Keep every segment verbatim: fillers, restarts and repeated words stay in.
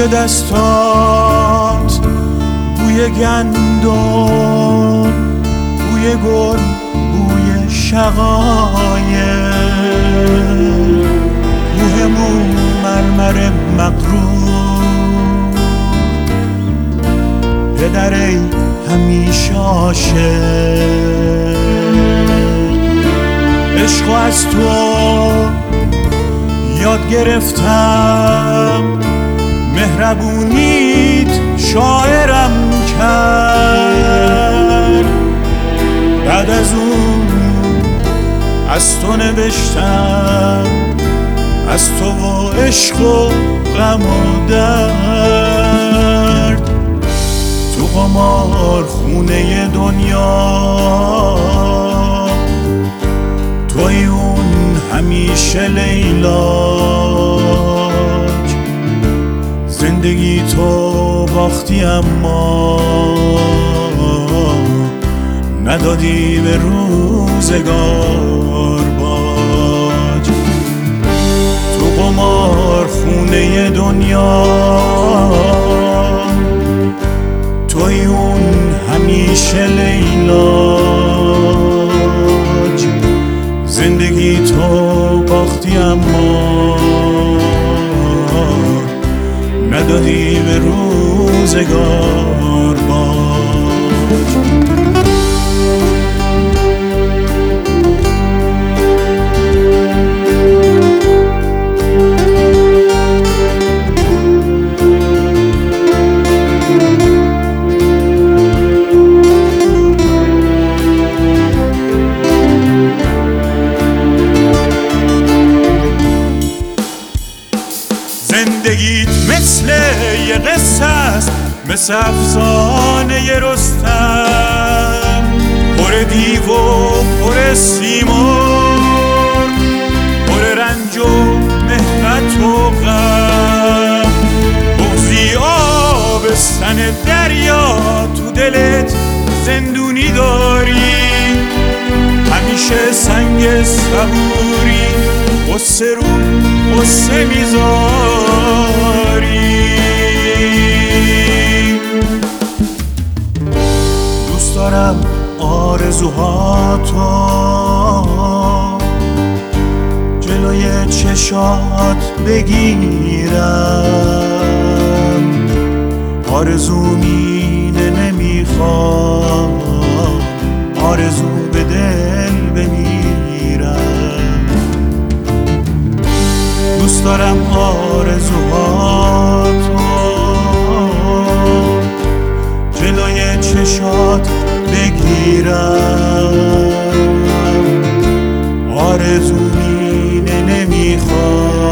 بوی دستات، بوی گندم، بوی گل، بوی شقایق، بوی مو مرمر مغرور. پدر ای همیشه عاشق، عشقو از تو یاد گرفتم، مهربونیت شاعرم کرد. بعد از اون از تو نوشتم، از تو و عشق و غم و درد. تو قمار خونه دنیا توی اون همیشه لیلاک. زندگی تو باختی اما ندادی به روزگار باج. تو قمار خونه دنیا توی اون همیشه لیلاج. زندگی تو باختی اما ندادی به روزگار باج. زندگیت مثل یه قصه است، مثل افسانه رستم، پر دیو و پر سیمرغ، پر رنج و محنت و غم. بغضی آبستن دریا تو دلت زندونی داری، همیشه سنگ صبوری قصه رو قصه میذاری. دوست دارم آرزوهاتو جلوی چشات بگیرم. آرزوم اینه نمیخوام آرزو به دل بمیرم. دوست دارم آرزوهاتو جلوی چشات بگیرم. آرزوم اینه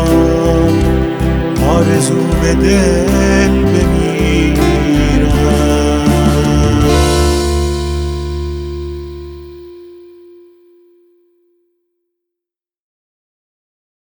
نمیخوام آرزو به دل بمیرم.